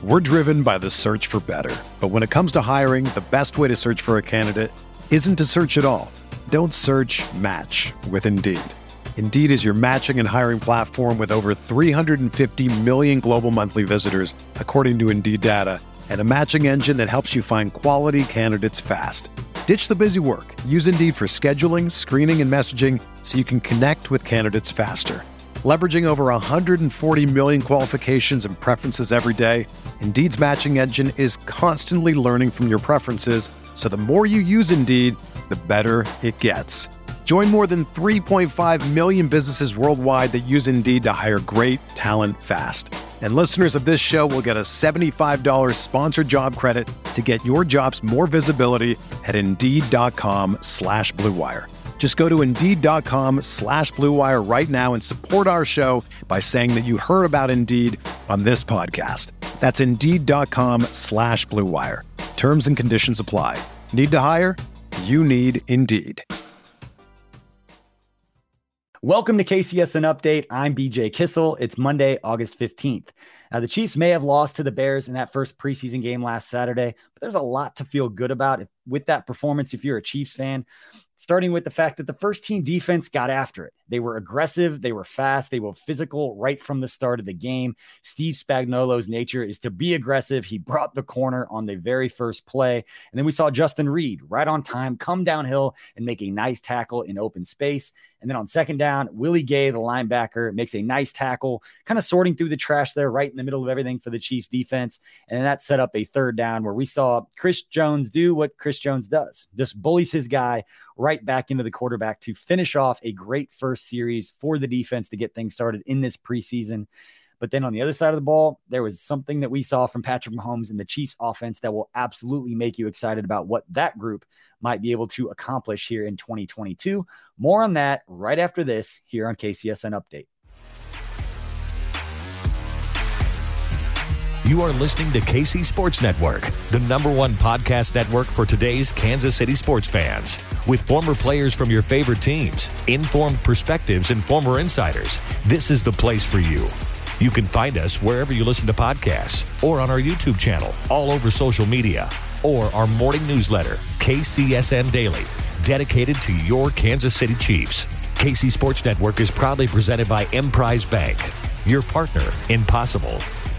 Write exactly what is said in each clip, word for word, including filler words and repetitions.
We're driven by the search for better. But when it comes to hiring, the best way to search for a candidate isn't to search at all. Don't search, match with Indeed. Indeed is your matching and hiring platform with over three hundred fifty million global monthly visitors, according to Indeed data, and a matching engine that helps you find quality candidates fast. Ditch the busy work. Use Indeed for scheduling, screening, and messaging so you can connect with candidates faster. Leveraging over one hundred forty million qualifications and preferences every day, Indeed's matching engine is constantly learning from your preferences, so the more you use Indeed, the better it gets. Join more than three point five million businesses worldwide that use Indeed to hire great talent fast. And listeners of this show will get a seventy-five dollars sponsored job credit to get your jobs more visibility at Indeed.com slash Blue Wire. Just go to Indeed.com slash Blue Wire right now and support our show by saying that you heard about Indeed on this podcast. That's Indeed.com slash Blue Wire. Terms and conditions apply. Need to hire? You need Indeed. Welcome to K C S N Update. I'm B J Kissel. It's Monday, August fifteenth. Now, the Chiefs may have lost to the Bears in that first preseason game last Saturday, but there's a lot to feel good about with that performance if you're a Chiefs fan, starting with the fact that the first team defense got after it. They were aggressive, they were fast, they were physical right from the start of the game. Steve Spagnuolo's nature is to be aggressive. He brought the corner on the very first play. And then we saw Justin Reid right on time come downhill and make a nice tackle in open space. And then on second down, Willie Gay, the linebacker, makes a nice tackle, kind of sorting through the trash there right in the middle of everything for the Chiefs defense. And that set up a third down where we saw Chris Jones do what Chris Jones does, just bullies his guy right back into the quarterback to finish off a great first series for the defense to get things started in this preseason. But then on the other side of the ball, there was something that we saw from Patrick Mahomes and the Chiefs offense that will absolutely make you excited about what that group might be able to accomplish here in twenty twenty-two. More on that right after this here on K C S N Update. You are listening to K C Sports Network, the number one podcast network for today's Kansas City sports fans. With former players from your favorite teams, informed perspectives, and former insiders, this is the place for you. You can find us wherever you listen to podcasts or on our YouTube channel, all over social media, or our morning newsletter, K C S N Daily, dedicated to your Kansas City Chiefs. K C Sports Network is proudly presented by Emprise Bank, your partner in possible.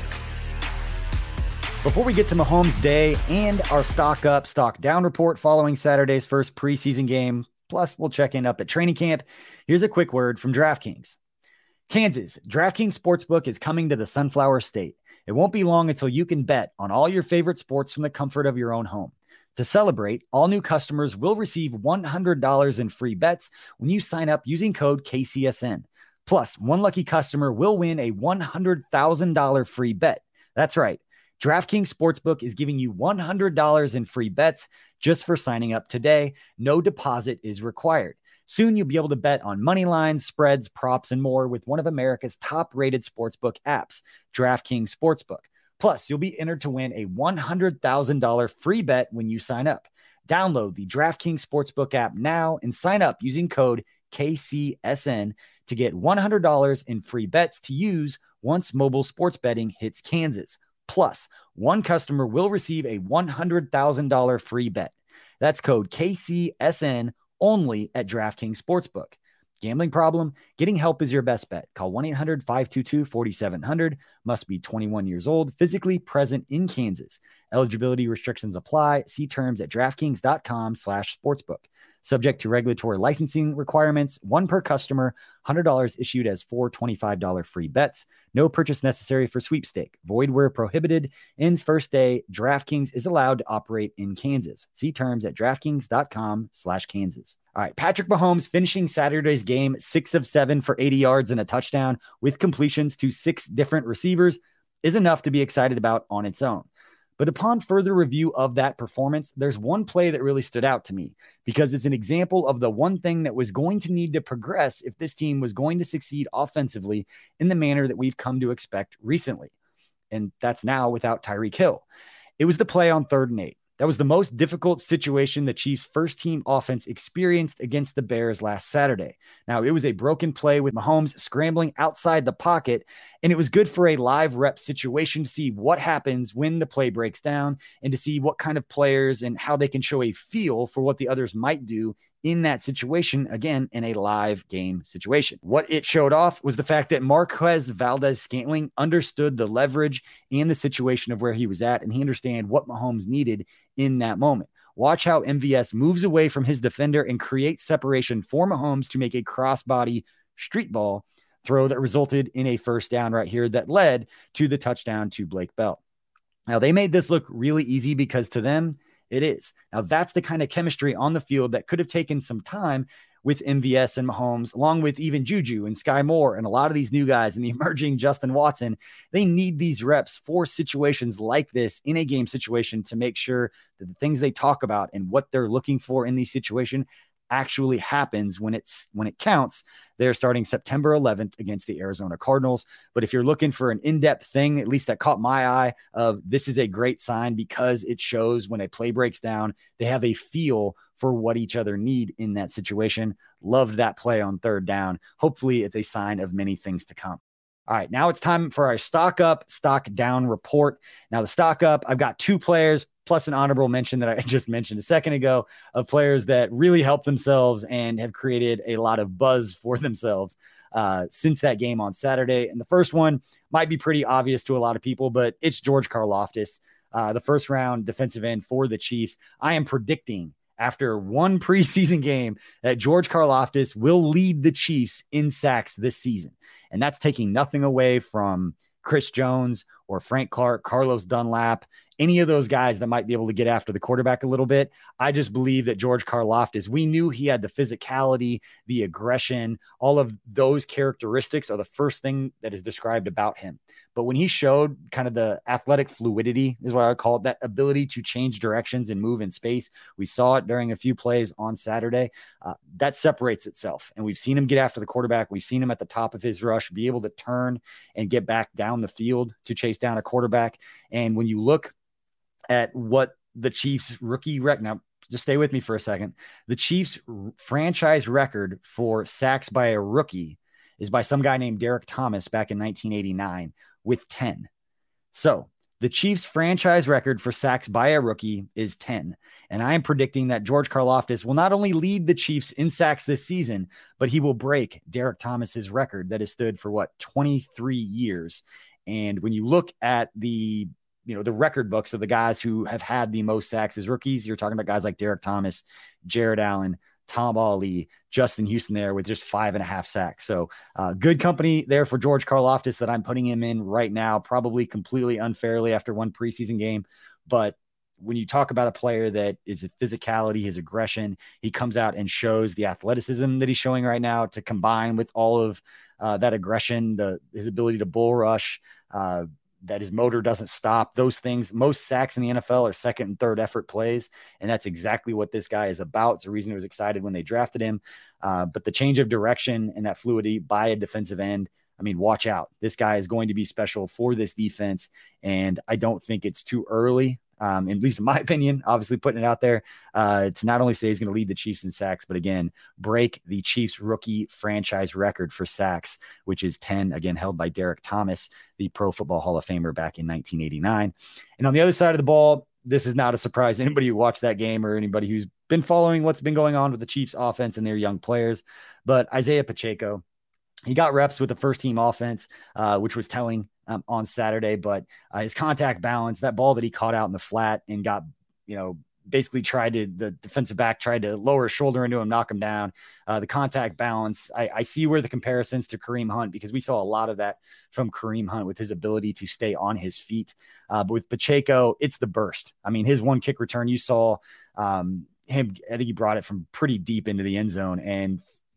Before we get to Mahomes Day and our stock up, stock down report following Saturday's first preseason game, plus we'll check in up at training camp, here's a quick word from DraftKings. Kansas, DraftKings Sportsbook is coming to the Sunflower State. It won't be long until you can bet on all your favorite sports from the comfort of your own home. To celebrate, all new customers will receive one hundred dollars in free bets when you sign up using code K C S N. Plus, one lucky customer will win a one hundred thousand dollars free bet. That's right. DraftKings Sportsbook is giving you one hundred dollars in free bets just for signing up today. No deposit is required. Soon you'll be able to bet on money lines, spreads, props, and more with one of America's top-rated sportsbook apps, DraftKings Sportsbook. Plus, you'll be entered to win a one hundred thousand dollars free bet when you sign up. Download the DraftKings Sportsbook app now and sign up using code K C S N to get one hundred dollars in free bets to use once mobile sports betting hits Kansas. Plus, one customer will receive a one hundred thousand dollars free bet. That's code K C S N only at DraftKings Sportsbook. Gambling problem? Getting help is your best bet. Call one eight hundred five two two four seven zero zero. Must be twenty-one years old, physically present in Kansas. Eligibility restrictions apply. See terms at DraftKings.com slash sportsbook. Subject to regulatory licensing requirements. One per customer. one hundred dollars issued as four twenty-five dollars free bets. No purchase necessary for sweepstake. Void where prohibited. Ends first day. DraftKings is allowed to operate in Kansas. See terms at DraftKings.com slash Kansas. All right, Patrick Mahomes finishing Saturday's game six of seven for eighty yards and a touchdown with completions to six different receivers is enough to be excited about on its own. But upon further review of that performance, there's one play that really stood out to me because it's an example of the one thing that was going to need to progress if this team was going to succeed offensively in the manner that we've come to expect recently. And that's now without Tyreek Hill. It was the play on third and eight. That was the most difficult situation the Chiefs' first-team offense experienced against the Bears last Saturday. Now, it was a broken play with Mahomes scrambling outside the pocket, and it was good for a live rep situation to see what happens when the play breaks down and to see what kind of players and how they can show a feel for what the others might do in that situation, again, in a live game situation. What it showed off was the fact that Marquez Valdes-Scantling understood the leverage and the situation of where he was at, and he understood what Mahomes needed in that moment. Watch how M V S moves away from his defender and creates separation for Mahomes to make a crossbody street ball throw that resulted in a first down right here that led to the touchdown to Blake Bell. Now, they made this look really easy because to them, it is. Now, that's the kind of chemistry on the field that could have taken some time with M V S and Mahomes, along with even Juju and Sky Moore and a lot of these new guys and the emerging Justin Watson. They need these reps for situations like this in a game situation to make sure that the things they talk about and what they're looking for in these situations actually happens when it's when it counts. They're starting September eleventh against the Arizona Cardinals. But if you're looking for an in-depth thing, at least that caught my eye, of this is a great sign because it shows when a play breaks down, they have a feel for what each other need in that situation. Loved that play on third down. Hopefully it's a sign of many things to come. All right, now it's time for our stock up, stock down report. Now the stock up, I've got two players plus an honorable mention that I just mentioned a second ago of players that really helped themselves and have created a lot of buzz for themselves uh, since that game on Saturday. And the first one might be pretty obvious to a lot of people, but it's George Karlaftis, uh, the first round defensive end for the Chiefs. I am predicting after one preseason game that George Karlaftis will lead the Chiefs in sacks this season. And that's taking nothing away from Chris Jones or Frank Clark, Carlos Dunlap, any of those guys that might be able to get after the quarterback a little bit. I just believe that George Karlaftis, we knew he had the physicality, the aggression, all of those characteristics are the first thing that is described about him. But when he showed kind of the athletic fluidity is what I would call it, that ability to change directions and move in space. We saw it during a few plays on Saturday. Uh, that separates itself. And we've seen him get after the quarterback. We've seen him at the top of his rush, be able to turn and get back down the field to chase down a quarterback. And when you look at what the Chiefs rookie rec now, just stay with me for a second. The Chiefs r- franchise record for sacks by a rookie is by some guy named Derek Thomas back in nineteen eighty-nine with ten. So the Chiefs franchise record for sacks by a rookie is ten. And I am predicting that George Karlaftis will not only lead the Chiefs in sacks this season, but he will break Derek Thomas's record that has stood for what, twenty-three years. And when you look at the you know, the record books of the guys who have had the most sacks as rookies, you're talking about guys like Derek Thomas, Jared Allen, Tom Ali, Justin Houston there with just five and a half sacks. So uh, good company there for George Karlaftis that I'm putting him in right now, probably completely unfairly after one preseason game. But when you talk about a player that is a physicality, his aggression, he comes out and shows the athleticism that he's showing right now to combine with all of uh, that aggression, the his ability to bull rush, uh, that his motor doesn't stop. Those things, most sacks in the N F L are second and third effort plays. And that's exactly what this guy is about. It's the reason I was excited when they drafted him. Uh, but the change of direction and that fluidity by a defensive end, I mean, watch out. This guy is going to be special for this defense. And I don't think it's too early, um, at least in my opinion, obviously putting it out there, uh, to not only say he's going to lead the Chiefs in sacks, but again, break the Chiefs rookie franchise record for sacks, which is ten, again, held by Derek Thomas, the Pro Football Hall of Famer back in nineteen eighty-nine. And on the other side of the ball, this is not a surprise to anybody who watched that game or anybody who's been following what's been going on with the Chiefs offense and their young players. But Isaiah Pacheco, he got reps with the first team offense, uh, which was telling um, on Saturday, but uh, his contact balance, that ball that he caught out in the flat and got, you know, basically tried to, the defensive back tried to lower his shoulder into him, knock him down. Uh, the contact balance, I, I see where the comparisons to Kareem Hunt, because we saw a lot of that from Kareem Hunt with his ability to stay on his feet. Uh, but with Pacheco, it's the burst. I mean, his one kick return, you saw um, him, I think he brought it from pretty deep into the end zone, and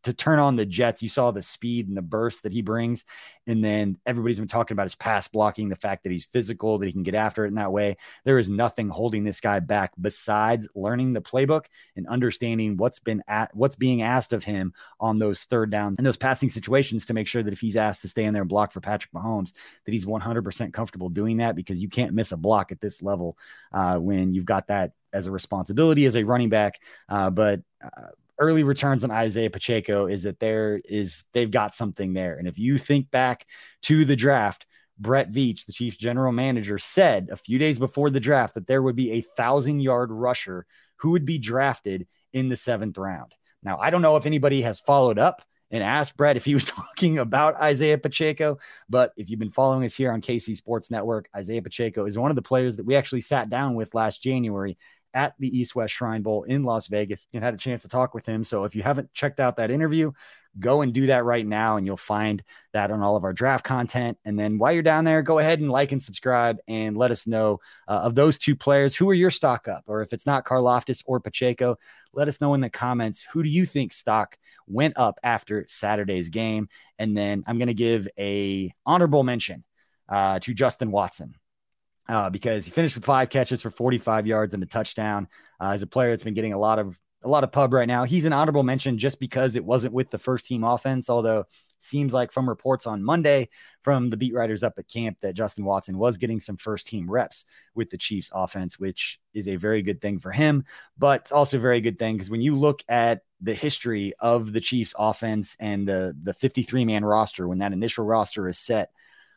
to turn on the jets. You saw the speed and the burst that he brings. And then everybody's been talking about his pass blocking, the fact that he's physical, that he can get after it in that way. There is nothing holding this guy back besides learning the playbook and understanding what's been at what's being asked of him on those third downs and those passing situations to make sure that if he's asked to stay in there and block for Patrick Mahomes, that he's one hundred percent comfortable doing that, because you can't miss a block at this level uh, when you've got that as a responsibility as a running back. Uh, but uh, early returns on Isaiah Pacheco is that there is, they've got something there. And if you think back to the draft, Brett Veach, the Chiefs general manager, said a few days before the draft that there would be a thousand yard rusher who would be drafted in the seventh round. Now, I don't know if anybody has followed up and asked Brett if he was talking about Isaiah Pacheco, but if you've been following us here on K C Sports Network, Isaiah Pacheco is one of the players that we actually sat down with last January at the East West Shrine Bowl in Las Vegas and had a chance to talk with him. So if you haven't checked out that interview, go and do that right now, and you'll find that on all of our draft content. And then while you're down there, go ahead and like and subscribe and let us know uh, of those two players, who are your stock up? Or if it's not Karlaftis or Pacheco, let us know in the comments, who do you think stock went up after Saturday's game? And then I'm going to give a honorable mention uh, to Justin Watson. Uh, because he finished with five catches for forty-five yards and a touchdown. Uh, as a player that's been getting a lot of a lot of pub right now. He's an honorable mention just because it wasn't with the first team offense, although seems like from reports on Monday from the beat writers up at camp that Justin Watson was getting some first team reps with the Chiefs offense, which is a very good thing for him. But it's also a very good thing because when you look at the history of the Chiefs offense and the the fifty-three man roster, when that initial roster is set,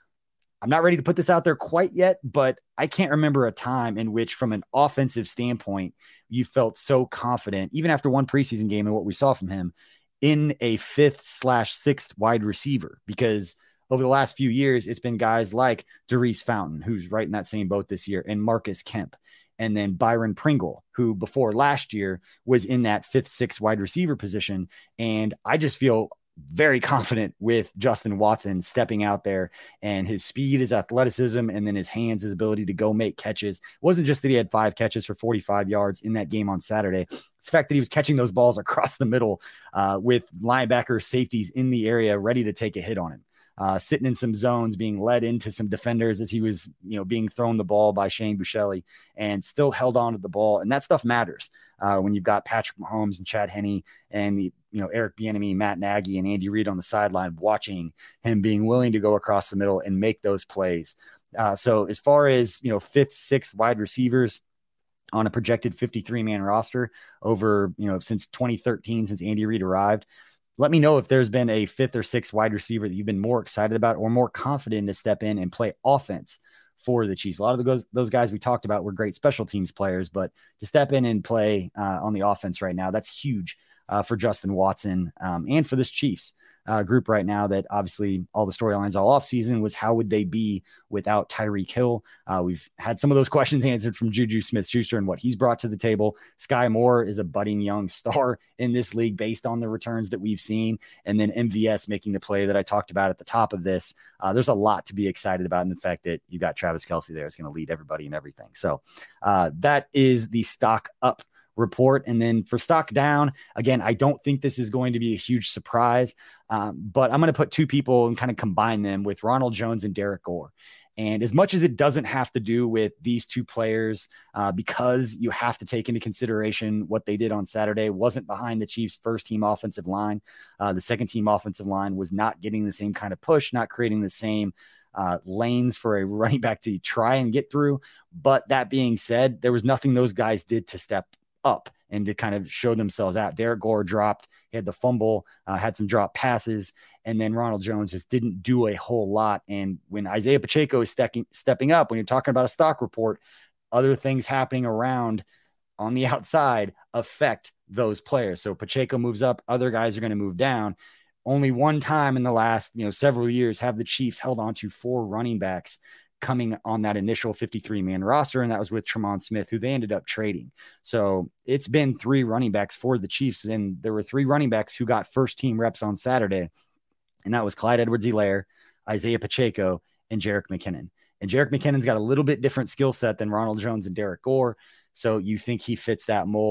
I'm not ready to put this out there quite yet, but I can't remember a time in which, from an offensive standpoint, you felt so confident, even after one preseason game and what we saw from him, in a fifth slash sixth wide receiver. Because over the last few years, it's been guys like Darius Fountain, who's right in that same boat this year, and Marcus Kemp, and then Byron Pringle, who before last year was in that fifth, sixth wide receiver position. And I just feel very confident with Justin Watson stepping out there, and his speed, his athleticism, and then his hands, his ability to go make catches. It wasn't just that he had five catches for forty-five yards in that game on Saturday. It's the fact that he was catching those balls across the middle uh, with linebackers, safeties in the area ready to take a hit on him. Uh, sitting in some zones, being led into some defenders as he was, you know, being thrown the ball by Shane Buechele, and still held on to the ball. And that stuff matters uh, when you've got Patrick Mahomes and Chad Henne and the, you know, Eric Bieniemy, Matt Nagy, and Andy Reid on the sideline, watching him being willing to go across the middle and make those plays. Uh, so as far as, you know, fifth, sixth wide receivers on a projected fifty-three man roster over, you know, since twenty thirteen, since Andy Reid arrived, let me know if there's been a fifth or sixth wide receiver that you've been more excited about or more confident to step in and play offense for the Chiefs. A lot of the, those guys we talked about were great special teams players, but to step in and play uh, on the offense right now, that's huge uh, for Justin Watson um, and for this Chiefs uh, group right now. That obviously all the storylines all offseason was, how would they be without Tyreek Hill? Uh, we've had some of those questions answered from Juju Smith-Schuster and what he's brought to the table. Sky Moore is a budding young star in this league based on the returns that we've seen. And then M V S making the play that I talked about at the top of this. Uh, there's a lot to be excited about in the fact that you got Travis Kelce there is going to lead everybody and everything. So uh, that is the stock up report. And then for stock down, again, I don't think this is going to be a huge surprise, um, but I'm going to put two people and kind of combine them with Ronald Jones and Derek Gore. And as much as it doesn't have to do with these two players, uh, because you have to take into consideration what they did on Saturday wasn't behind the Chiefs' first team offensive line. Uh, the second team offensive line was not getting the same kind of push, not creating the same uh, lanes for a running back to try and get through. But that being said, there was nothing those guys did to step up and to kind of show themselves out. Derek Gore dropped, he had the fumble, uh, had some drop passes, and then Ronald Jones just didn't do a whole lot. And when Isaiah Pacheco is stepping stepping up, when you're talking about a stock report, other things happening around on the outside affect those players. So Pacheco moves up, other guys are going to move down. Only one time in the last, you know, several years have the Chiefs held on to four running backs coming on that initial fifty-three man roster, and that was with Tremont Smith, who they ended up trading. So it's been three running backs for the Chiefs, and there were three running backs who got first team reps on Saturday, and that was Clyde Edwards-Helaire, Isaiah Pacheco, and Jerick McKinnon. And Jerick McKinnon's got a little bit different skill set than Ronald Jones and Derek Gore, so you think he fits that mold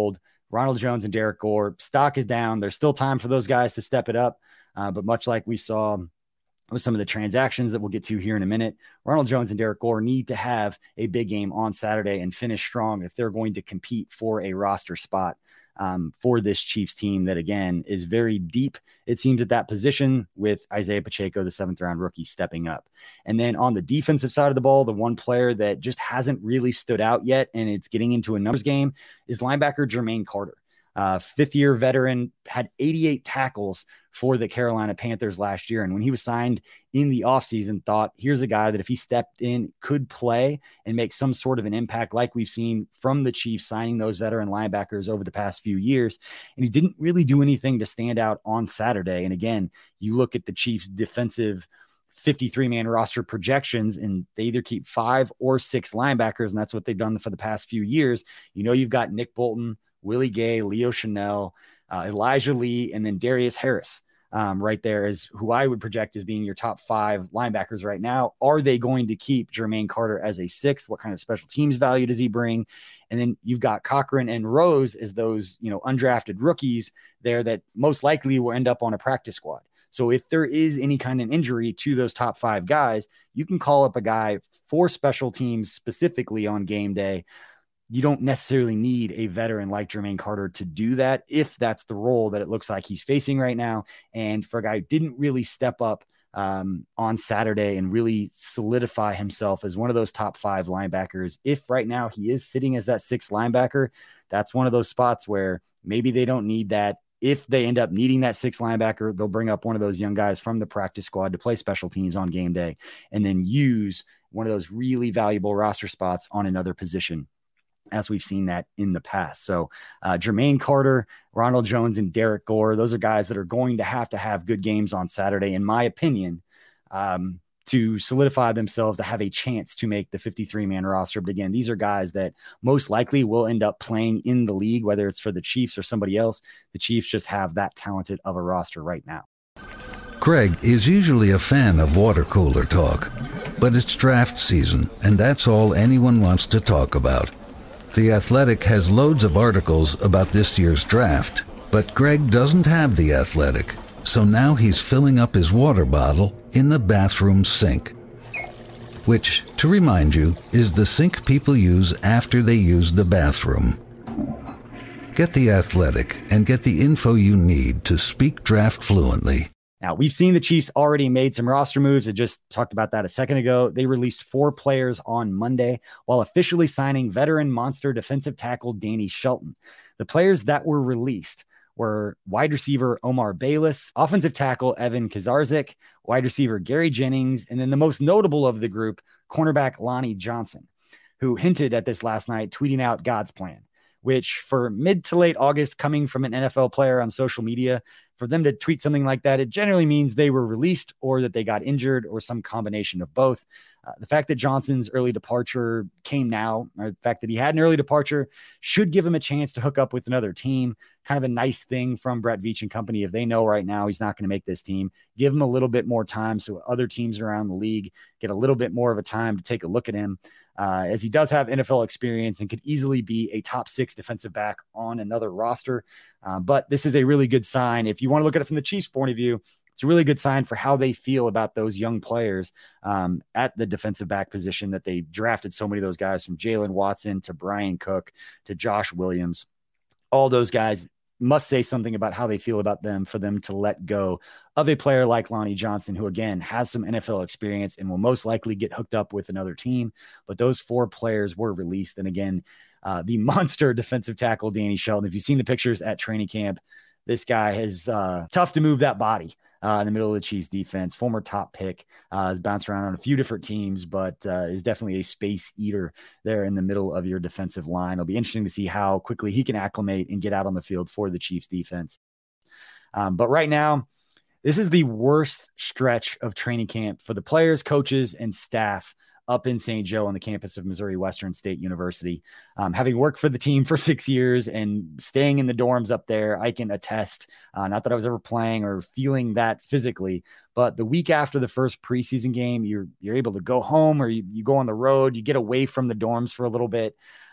Ronald Jones and Derek Gore, stock is down. There's still time for those guys to step it up. Uh, but much like we saw with some of the transactions that we'll get to here in a minute, Ronald Jones and Derek Gore need to have a big game on Saturday and finish strong if they're going to compete for a roster spot um, for this Chiefs team that, again, is very deep, it seems, at that position, with Isaiah Pacheco, the seventh round rookie, stepping up. And then on the defensive side of the ball, the one player that just hasn't really stood out yet, and it's getting into a numbers game, is linebacker Jermaine Carter. Uh, fifth year veteran, had eighty-eight tackles for the Carolina Panthers last year. And when he was signed in the offseason, thought, here's a guy that if he stepped in could play and make some sort of an impact, like we've seen from the Chiefs signing those veteran linebackers over the past few years. And he didn't really do anything to stand out on Saturday. And again, you look at the Chiefs defensive fifty-three man roster projections, and they either keep five or six linebackers. And that's what they've done for the past few years. You know, you've got Nick Bolton, Willie Gay, Leo Chanel, uh, Elijah Lee, and then Darius Harris um, right there is who I would project as being your top five linebackers right now. Are they going to keep Jermaine Carter as a sixth? What kind of special teams value does he bring? And then you've got Cochran and Rose as those, you know, undrafted rookies there that most likely will end up on a practice squad. So if there is any kind of injury to those top five guys, you can call up a guy for special teams specifically on game day. You don't necessarily need a veteran like Jermaine Carter to do that if that's the role that it looks like he's facing right now. And for a guy who didn't really step up um, on Saturday and really solidify himself as one of those top five linebackers, if right now he is sitting as that sixth linebacker, that's one of those spots where maybe they don't need that. If they end up needing that sixth linebacker, they'll bring up one of those young guys from the practice squad to play special teams on game day and then use one of those really valuable roster spots on another position, as we've seen that in the past. So uh, Jermaine Carter, Ronald Jones, and Derek Gore, those are guys that are going to have to have good games on Saturday, in my opinion, um, to solidify themselves to have a chance to make the fifty-three man roster. But again, these are guys that most likely will end up playing in the league, whether it's for the Chiefs or somebody else. The Chiefs just have that talented of a roster right now. Greg is usually a fan of water cooler talk, but it's draft season, and that's all anyone wants to talk about. The Athletic has loads of articles about this year's draft, but Greg doesn't have The Athletic, so now he's filling up his water bottle in the bathroom sink, which, to remind you, is the sink people use after they use the bathroom. Get The Athletic and get the info you need to speak draft fluently. Now, we've seen the Chiefs already made some roster moves. I just talked about that a second ago. They released four players on Monday while officially signing veteran monster defensive tackle Danny Shelton. The players that were released were wide receiver Omar Bayless, offensive tackle Evan Kazarzik, wide receiver Gary Jennings, and then the most notable of the group, cornerback Lonnie Johnson, who hinted at this last night, tweeting out God's plan, which for mid to late August, coming from an N F L player on social media, for them to tweet something like that, it generally means they were released or that they got injured or some combination of both. Uh, the fact that Johnson's early departure came now, or the fact that he had an early departure, should give him a chance to hook up with another team. Kind of a nice thing from Brett Veach and company. If they know right now he's not going to make this team, give him a little bit more time so other teams around the league get a little bit more of a time to take a look at him, uh, as he does have N F L experience and could easily be a top six defensive back on another roster. Uh, but this is a really good sign. If you want to look at it from the Chiefs' point of view, it's a really good sign for how they feel about those young players um, at the defensive back position, that they drafted so many of those guys, from Jalen Watson to Brian Cook to Josh Williams. All those guys must say something about how they feel about them for them to let go of a player like Lonnie Johnson, who again has some N F L experience and will most likely get hooked up with another team. But those four players were released. And again, uh, the monster defensive tackle, Danny Shelton, if you've seen the pictures at training camp, this guy is uh, tough to move that body uh, in the middle of the Chiefs defense. Former top pick, uh, has bounced around on a few different teams, but uh, is definitely a space eater there in the middle of your defensive line. It'll be interesting to see how quickly he can acclimate and get out on the field for the Chiefs defense. Um, but right now, this is the worst stretch of training camp for the players, coaches, and staff up in Saint Joe on the campus of Missouri Western State University. Um, having worked for the team for six years and staying in the dorms up there, I can attest, uh, not that I was ever playing or feeling that physically, but the week after the first preseason game, you're, you're able to go home or you, you go on the road, you get away from the dorms for a little bit.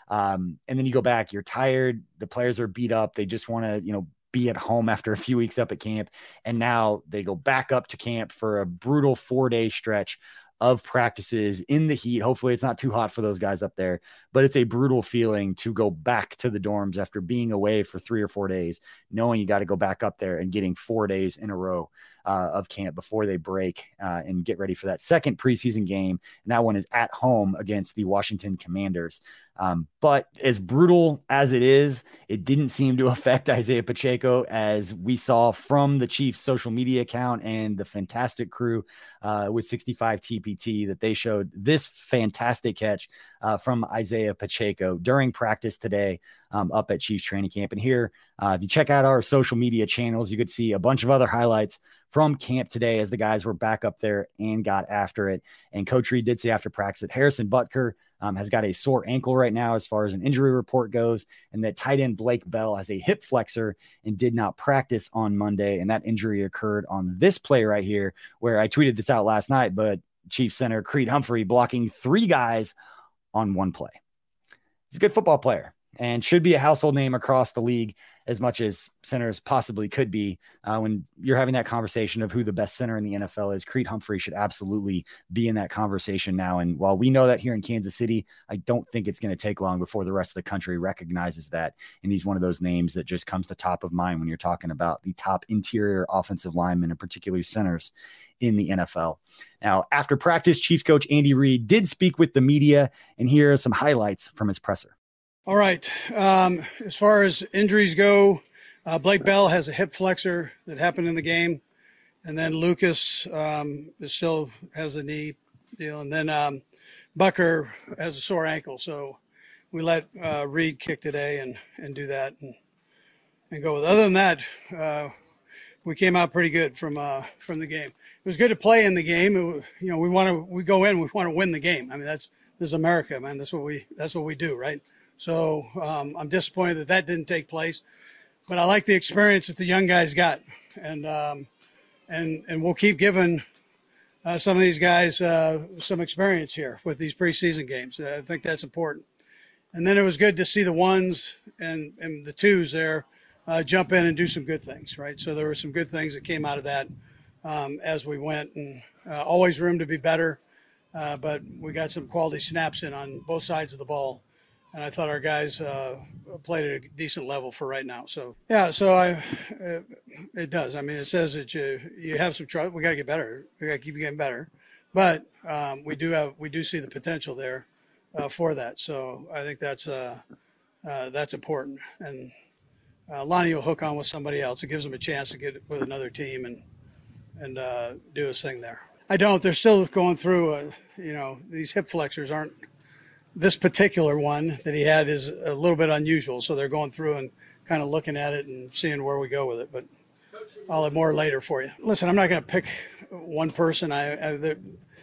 Um, and then you go back, you're tired. The players are beat up. They just want to, you know, be at home after a few weeks up at camp. And now they go back up to camp for a brutal four day stretch of practices in the heat. Hopefully it's not too hot for those guys up there, but it's a brutal feeling to go back to the dorms after being away for three or four days, knowing you got to go back up there and getting four days in a row uh, of camp before they break uh, and get ready for that second preseason game. And that one is at home against the Washington Commanders. Um, but as brutal as it is, it didn't seem to affect Isaiah Pacheco, as we saw from the Chiefs social media account and the fantastic crew uh, with sixty-five T P T that they showed this fantastic catch uh, from Isaiah Pacheco during practice today um, up at Chiefs training camp. And here, uh, if you check out our social media channels, you could see a bunch of other highlights from camp today as the guys were back up there and got after it. And Coach Reed did say after practice that Harrison Butker Um, has got a sore ankle right now as far as an injury report goes, and that tight end Blake Bell has a hip flexor and did not practice on Monday. And that injury occurred on this play right here, where I tweeted this out last night, but Chiefs center Creed Humphrey blocking three guys on one play. He's a good football player and should be a household name across the league, as much as centers possibly could be. Uh, when you're having that conversation of who the best center in the N F L is, Creed Humphrey should absolutely be in that conversation now. And while we know that here in Kansas City, I don't think it's going to take long before the rest of the country recognizes that. And he's one of those names that just comes to top of mind when you're talking about the top interior offensive linemen, and particularly centers in the N F L. Now, after practice, Chiefs coach Andy Reid did speak with the media, and here are some highlights from his presser. All right. Um, as far as injuries go, uh, Blake Bell has a hip flexor that happened in the game. And then Lucas um, is still has a knee deal. And then um, Bucker has a sore ankle. So we let uh, Reed kick today and, and do that and, and go with it. Other than that, uh, we came out pretty good from uh, from the game. It was good to play in the game. It, you know, we want to we go in, we want to win the game. I mean, that's this is America, man. That's what we that's what we do, right? So um, I'm disappointed that that didn't take place, but I like the experience that the young guys got, and um, and and we'll keep giving uh, some of these guys uh, some experience here with these preseason games. I think that's important. And then it was good to see the ones and, and the twos there uh, jump in and do some good things, right? So there were some good things that came out of that um, as we went, and uh, always room to be better, uh, but we got some quality snaps in on both sides of the ball. And I thought our guys uh, played at a decent level for right now. So, yeah, so I, uh, it does. I mean, it says that you you have some trouble. We got to get better. We got to keep getting better. But um, we do have we do see the potential there uh, for that. So I think that's uh, uh, that's important. And uh, Lonnie will hook on with somebody else. It gives him a chance to get with another team and and uh, do his thing there. I don't. They're still going through. A, you know, these hip flexors aren't. This particular one that he had is a little bit unusual, so they're going through and kind of looking at it and seeing where we go with it. But I'll have more later for you. Listen, I'm not going to pick one person. I, I the,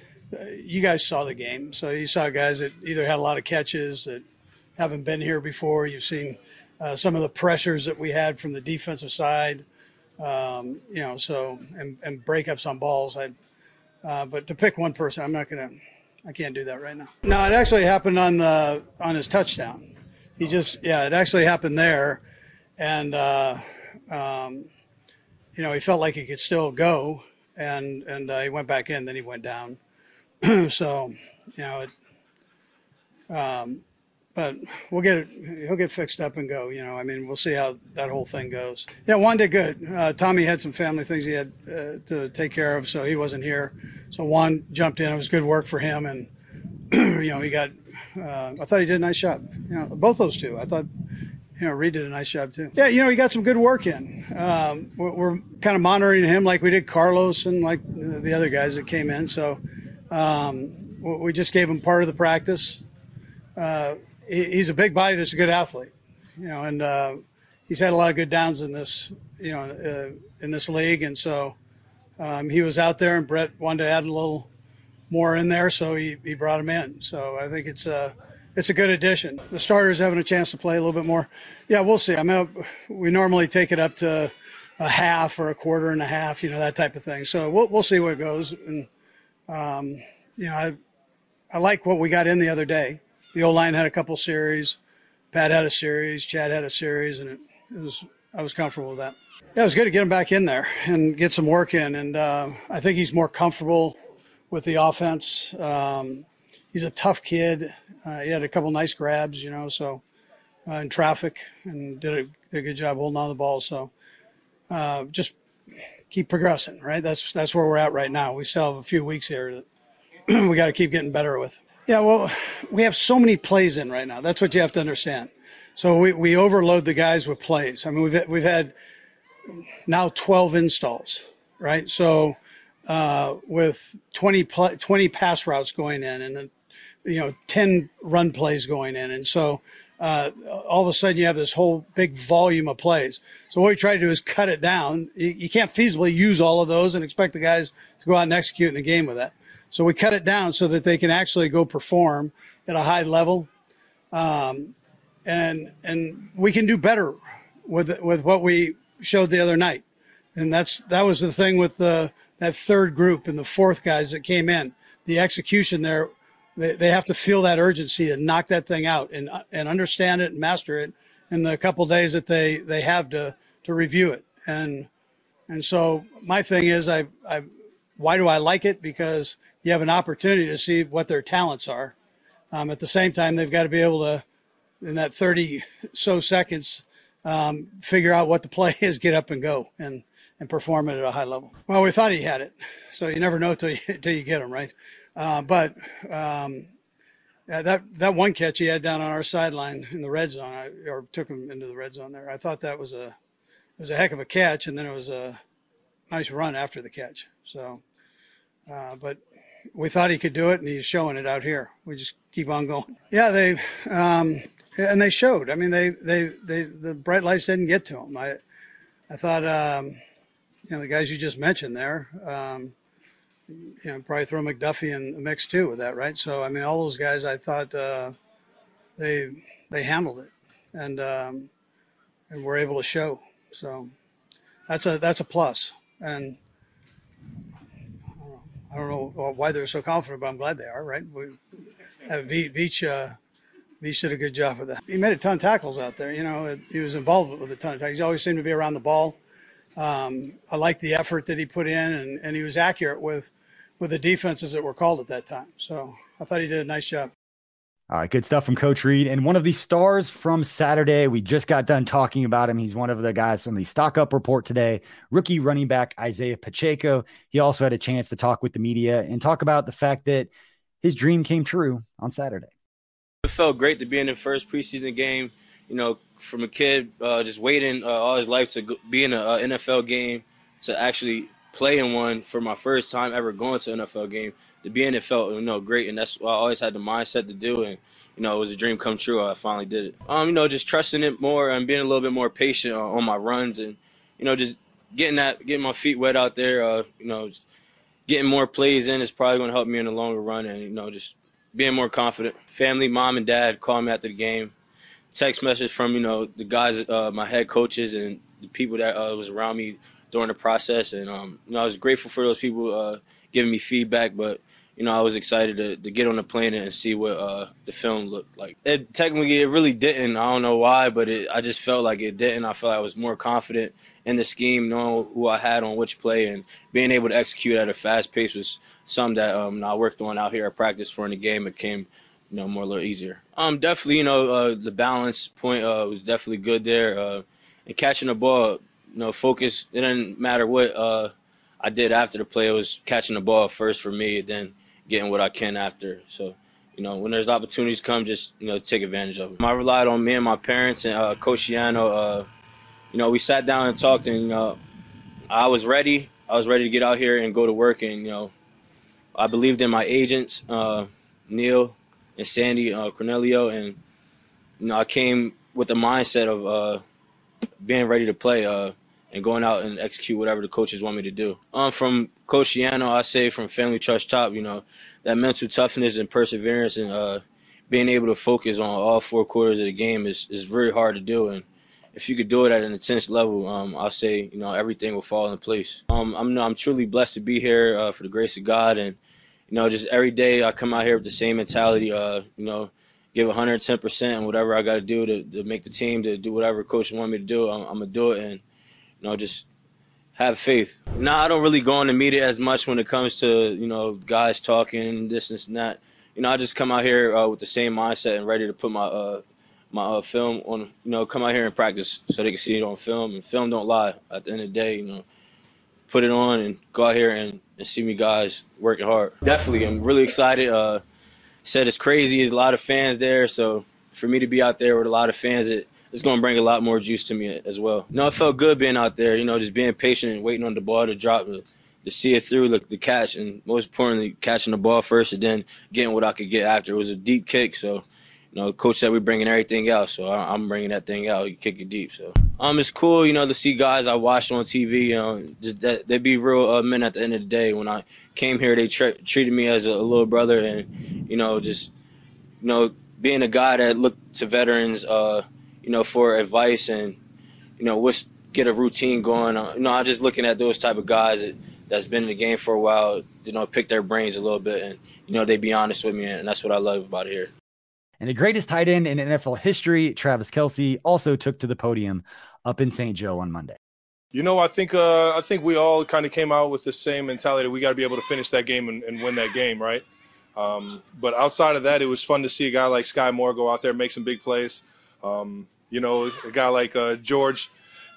you guys saw the game, so you saw guys that either had a lot of catches that haven't been here before. You've seen uh, some of the pressures that we had from the defensive side, um, you know, so and, and breakups on balls. I, uh, but to pick one person, I'm not going to. I can't do that right now. No, it actually happened on the on his touchdown. He just, yeah, it actually happened there. And, uh, um, you know, he felt like he could still go. And, and uh, he went back in, then he went down. So, you know, it, um, but we'll get it, he'll get fixed up and go, you know. I mean, we'll see how that whole thing goes. Yeah, Juan did good. Uh, Tommy had some family things he had uh, to take care of, so he wasn't here. So Juan jumped in. It was good work for him, and you know he got. Uh, I thought he did a nice job. You know, both those two. I thought, you know, Reed did a nice job too. Yeah, you know, he got some good work in. Um, we're, we're kind of monitoring him like we did Carlos and like the other guys that came in. So um, we just gave him part of the practice. Uh, he, he's a big body that's a good athlete, you know, and uh, he's had a lot of good downs in this, you know, uh, in this league, and so. Um, he was out there, and Brett wanted to add a little more in there, so he, he brought him in. So I think it's a it's a good addition. The starters having a chance to play a little bit more. Yeah, we'll see. I mean, we normally take it up to a half or a quarter and a half, you know, that type of thing. So we'll we'll see where it goes. And um, you know, I I like what we got in the other day. The O-line had a couple series. Pat had a series, Chad had a series, and it, it was I was comfortable with that. Yeah, it was good to get him back in there and get some work in, and uh, I think he's more comfortable with the offense. Um, he's a tough kid. Uh, he had a couple nice grabs, you know, so uh, in traffic, and did a, did a good job holding on the ball. So uh, just keep progressing, right? That's that's where we're at right now. We still have a few weeks here that we got to keep getting better with. Yeah, well, we have so many plays in right now. That's what you have to understand. So we, we overload the guys with plays. I mean, we've we've had now twelve installs, right? So uh, with twenty, pl- twenty pass routes going in, and then, you know, ten run plays going in, and so uh, all of a sudden you have this whole big volume of plays. So what we try to do is cut it down. You, you can't feasibly use all of those and expect the guys to go out and execute in a game with that. So we cut it down so that they can actually go perform at a high level, um, and and we can do better with with what we showed the other night. And that's that was the thing with the that third group and the fourth guys that came in. The execution there, they, they have to feel that urgency to knock that thing out and and understand it and master it in the couple days that they, they have to to review it. And and so my thing is I I why do I like it? Because you have an opportunity to see what their talents are. Um, at the same time, they've got to be able to, in that thirty so seconds, um, figure out what the play is, get up and go, and and perform it at a high level. Well, we thought he had it, so you never know till you till you get him, right? Uh, but um, yeah, that that one catch he had down on our sideline in the red zone, I, or took him into the red zone there. I thought that was a it was a heck of a catch, and then it was a nice run after the catch. So, uh, but. We thought he could do it, and he's showing it out here. We just keep on going. Yeah, they um, and they showed. I mean, they they they the bright lights didn't get to them. I I thought um, you know the guys you just mentioned there. Um, you know, probably throw McDuffie in the mix too with that, right? So I mean, all those guys, I thought uh, they they handled it, and um, and were able to show. So that's a that's a plus. And I don't know why they're so confident, but I'm glad they are, right? We, uh, Veach, uh, Veach did a good job with that. He made a ton of tackles out there. You know, he was involved with a ton of tackles. He always seemed to be around the ball. Um, I like the effort that he put in, and, and he was accurate with, with the defenses that were called at that time. So I thought he did a nice job. All right, good stuff from Coach Reid. And one of the stars from Saturday, we just got done talking about him. He's one of the guys from the Stock Up report today, rookie running back Isaiah Pacheco. He also had a chance to talk with the media and talk about the fact that his dream came true on Saturday. It felt great to be in the first preseason game, you know, from a kid uh, just waiting uh, all his life to go, be in an N F L game, to actually play in one for my first time ever going to an N F L game. To be in it felt, you know, great, and that's what I always had the mindset to do, and, you know, it was a dream come true. I finally did it. Um, you know, just trusting it more and being a little bit more patient on, on my runs, and, you know, just getting that, getting my feet wet out there, uh, you know, just getting more plays in is probably going to help me in the longer run, and, you know, just being more confident. Family, mom and dad called me after the game. Text message from, you know, the guys, uh, my head coaches and the people that uh, was around me during the process, and, um, you know, I was grateful for those people uh, giving me feedback, but, you know, I was excited to, to get on the plane and see what uh, the film looked like. It technically, it really didn't. I don't know why, but it, I just felt like it didn't. I felt like I was more confident in the scheme, knowing who I had on which play, and being able to execute at a fast pace was something that um, I worked on out here at practice for in the game. It came, you know, more a little easier. Um, definitely, you know, uh, the balance point uh, was definitely good there. Uh, and catching the ball, you know, focus. It didn't matter what uh, I did after the play. It was catching the ball first for me, and then getting what I can after. So, you know, when there's opportunities come, just, you know, take advantage of them. I relied on me and my parents and uh, Coach Schiano. Uh, you know, we sat down and talked, and, you know, I was ready. I was ready to get out here and go to work, and, you know, I believed in my agents, uh, Neil and Sandy uh, Cornelio, and, you know, I came with the mindset of uh, being ready to play uh, and going out and execute whatever the coaches want me to do. Um, from Coach Schiano, I say from Family Trust Top, you know, that mental toughness and perseverance and uh, being able to focus on all four quarters of the game is, is very hard to do. And if you could do it at an intense level, um, I'll say, you know, everything will fall in place. Um, I'm, I'm truly blessed to be here uh, for the grace of God. And, you know, just every day I come out here with the same mentality, uh, you know, give one hundred ten percent and whatever I got to do to, to make the team, to do whatever coach wants me to do, I'm, I'm going to do it and, you know, just have faith. Now, I don't really go in the media as much when it comes to, you know, guys talking, this, this, and that. You know, I just come out here uh, with the same mindset and ready to put my uh, my uh, film on, you know, come out here and practice so they can see it on film. And film don't lie. At the end of the day, you know, put it on and go out here and, and see me guys working hard. Definitely, I'm really excited. Uh, said it's crazy. There's a lot of fans there, so for me to be out there with a lot of fans, it, it's going to bring a lot more juice to me as well. You know, it felt good being out there, you know, just being patient and waiting on the ball to drop, to, to see it through, the, the catch, and most importantly, catching the ball first and then getting what I could get after. It was a deep kick, so, you know, coach said we're bringing everything out, so I, I'm bringing that thing out. You kick it deep, so. Um, it's cool, you know, to see guys I watched on T V, you know, just that, they be real uh, men at the end of the day. When I came here, they tra- treated me as a, a little brother and, you know, just, you know, being a guy that looked to veterans, uh, you know, for advice and, you know, what's get a routine going. Uh, you know, I'm just looking at those type of guys that, that's been in the game for a while, you know, pick their brains a little bit and, you know, they be honest with me, and that's what I love about it here. And the greatest tight end in N F L history, Travis Kelce, also took to the podium up in Saint Joe on Monday. You know, I think uh, I think we all kind of came out with the same mentality. We got to be able to finish that game and, and win that game, right? Um, but outside of that, it was fun to see a guy like Sky Moore go out there and make some big plays. Um, you know, a guy like uh, George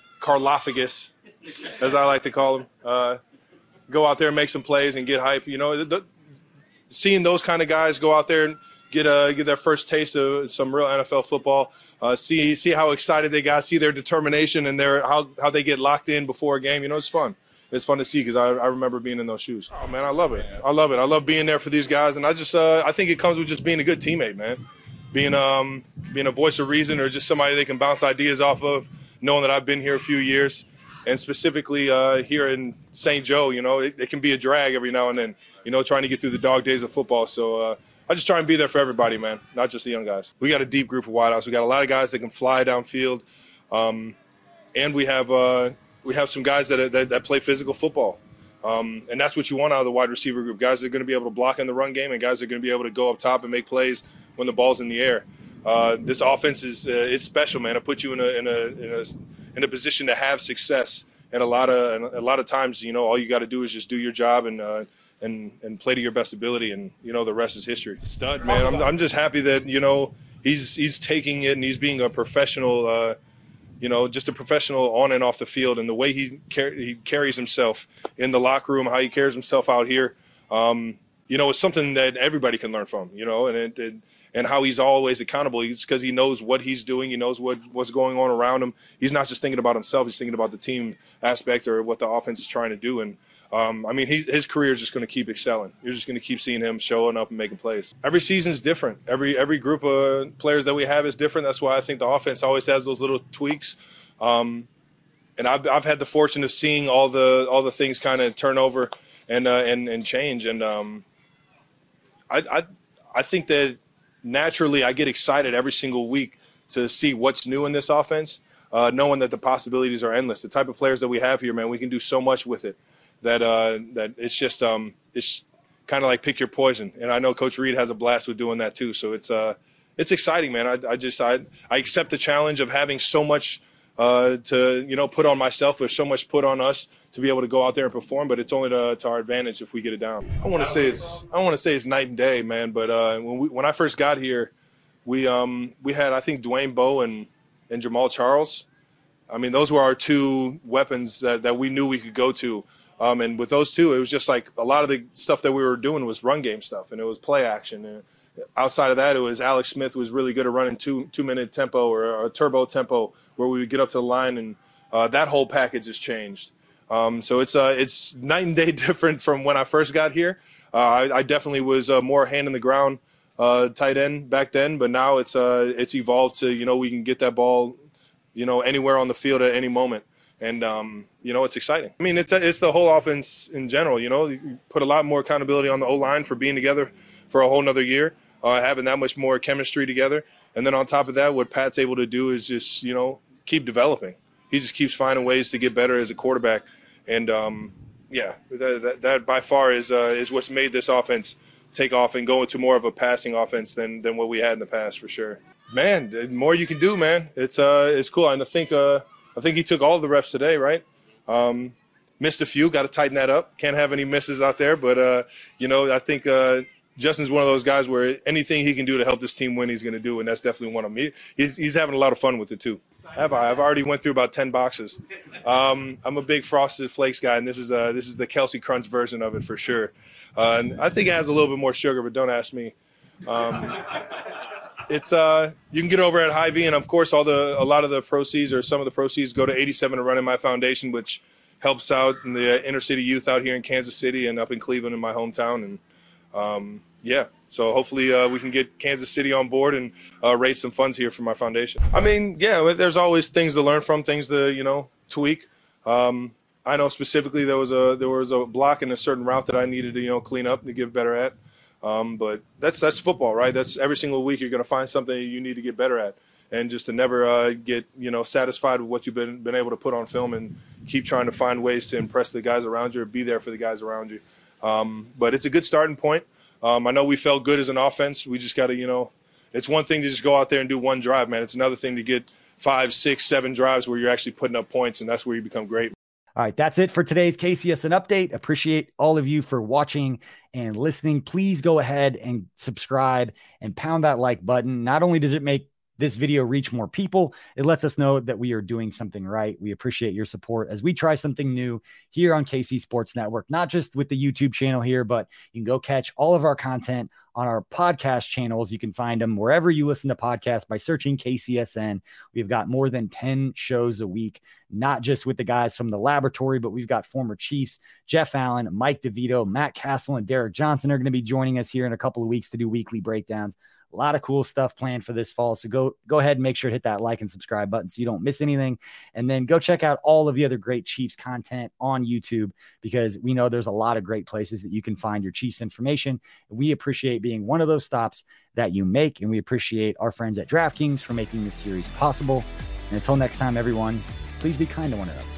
Karlaftis, as I like to call him, uh, go out there and make some plays and get hype. You know, the, the, seeing those kind of guys go out there and get uh, get their first taste of some real N F L football, uh, see see how excited they got, see their determination and their how, how they get locked in before a game. You know, it's fun. It's fun to see because I, I remember being in those shoes. Oh, man, I love it. I love it. I love being there for these guys. And I just uh, I think it comes with just being a good teammate, man. Being um being a voice of reason or just somebody they can bounce ideas off of, knowing that I've been here a few years. And specifically uh, here in Saint Joe, you know, it, it can be a drag every now and then, you know, trying to get through the dog days of football. So uh, I just try and be there for everybody, man, not just the young guys. We got a deep group of wideouts. We got a lot of guys that can fly downfield. Um, and we have uh, – we have some guys that, that that play physical football. Um, and that's what you want out of the wide receiver group. Guys that are going to be able to block in the run game and guys that are going to be able to go up top and make plays when the ball's in the air. Uh, this offense is uh, it's special, man. It puts you in a, in, a, in, a, in a position to have success. And a lot of and a lot of times, you know, all you got to do is just do your job and uh, and and play to your best ability. And, you know, the rest is history. Stud, man. I'm, I'm just happy that, you know, he's, he's taking it and he's being a professional uh, you know, just a professional on and off the field, and the way he car- he carries himself in the locker room, how he carries himself out here, um, you know, it's something that everybody can learn from, you know, and it, it, and how he's always accountable. It's because he knows what he's doing. He knows what, what's going on around him. He's not just thinking about himself. He's thinking about the team aspect or what the offense is trying to do. And, Um, I mean, he, his career is just going to keep excelling. You're just going to keep seeing him showing up and making plays. Every season is different. Every every group of players that we have is different. That's why I think the offense always has those little tweaks. Um, and I've I've had the fortune of seeing all the all the things kind of turn over and uh, and and change. And um, I I I think that naturally I get excited every single week to see what's new in this offense, uh, knowing that the possibilities are endless. The type of players that we have here, man, we can do so much with it. That uh, that it's just um, it's kind of like pick your poison, and I know Coach Reed has a blast with doing that too. So it's uh, it's exciting, man. I, I just I I accept the challenge of having so much uh, to you know put on myself. There's so much put on us to be able to go out there and perform, but it's only to, to our advantage if we get it down. I want to say it's I want to say it's night and day, man. But uh, when we when I first got here, we um we had I think Dwayne Bowe and and Jamal Charles. I mean, those were our two weapons that that we knew we could go to. Um, and with those two, it was just like a lot of the stuff that we were doing was run game stuff, and it was play action. And outside of that, it was Alex Smith who was really good at running two two minute tempo or a turbo tempo where we would get up to the line, and uh, that whole package has changed. Um, so it's uh, it's night and day different from when I first got here. Uh, I, I definitely was uh, more hand in the ground uh, tight end back then, but now it's uh, it's evolved to you know we can get that ball you know anywhere on the field at any moment. And, um, you know, it's exciting. I mean, it's it's the whole offense in general, you know. You put a lot more accountability on the O-line for being together for a whole nother year, uh, having that much more chemistry together. And then on top of that, what Pat's able to do is just, you know, keep developing. He just keeps finding ways to get better as a quarterback. And, um, yeah, that, that, that by far is uh, is what's made this offense take off and go into more of a passing offense than than what we had in the past for sure. Man, the more you can do, man. It's uh it's cool. And I think uh I think he took all the reps today, right? Um, missed a few, got to tighten that up. Can't have any misses out there, but uh you know, I think uh Justin's one of those guys where anything he can do to help this team win, he's going to do, and that's definitely one of them. He, he's, he's having a lot of fun with it, too. Have I? I've already went through about ten boxes. Um, I'm a big Frosted Flakes guy, and this is uh, this is the Kelsey Crunch version of it for sure. Uh, and I think it has a little bit more sugar, but don't ask me. Um, it's uh, you can get over at Hy-Vee, and of course, all the a lot of the proceeds or some of the proceeds go to eighty-seven to Run in My Foundation, which helps out in the inner city youth out here in Kansas City and up in Cleveland in my hometown. And um, yeah, so hopefully uh, we can get Kansas City on board and uh, raise some funds here for my foundation. I mean, yeah, there's always things to learn from, things to, you know, tweak. Um, I know specifically there was a there was a block in a certain route that I needed to, you know, clean up and get better at. Um, but that's that's football, right? That's every single week you're going to find something you need to get better at, and just to never uh, get, you know, satisfied with what you've been been able to put on film, and keep trying to find ways to impress the guys around you or be there for the guys around you. Um, but it's a good starting point. Um, I know we felt good as an offense. We just got to, you know, it's one thing to just go out there and do one drive, man. It's another thing to get five, six, seven drives where you're actually putting up points, and that's where you become great. All right, that's it for today's K C S N Update. Appreciate all of you for watching and listening. Please go ahead and subscribe and pound that like button. Not only does it make this video reach more people, it lets us know that we are doing something right. We appreciate your support as we try something new here on K C Sports Network, not just with the YouTube channel here, but you can go catch all of our content on our podcast channels. You can find them wherever you listen to podcasts by searching K C S N. We've got more than ten shows a week, not just with the guys from the laboratory, but we've got former Chiefs, Jeff Allen, Mike DeVito, Matt Castle, and Derek Johnson are going to be joining us here in a couple of weeks to do weekly breakdowns. A lot of cool stuff planned for this fall. So go, go ahead and make sure to hit that like and subscribe button so you don't miss anything. And then go check out all of the other great Chiefs content on YouTube, because we know there's a lot of great places that you can find your Chiefs information. We appreciate being one of those stops that you make, and we appreciate our friends at DraftKings for making this series possible. And until next time, everyone, please be kind to one another.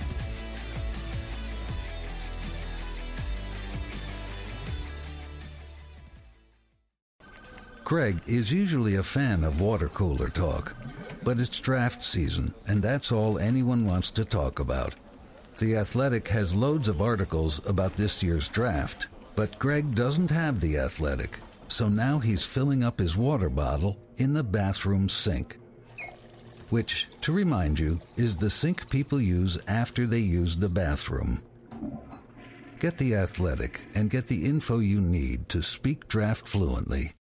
Greg is usually a fan of water cooler talk, but it's draft season, and that's all anyone wants to talk about. The Athletic has loads of articles about this year's draft, but Greg doesn't have The Athletic, so now he's filling up his water bottle in the bathroom sink. Which, to remind you, is the sink people use after they use the bathroom. Get The Athletic and get the info you need to speak draft fluently.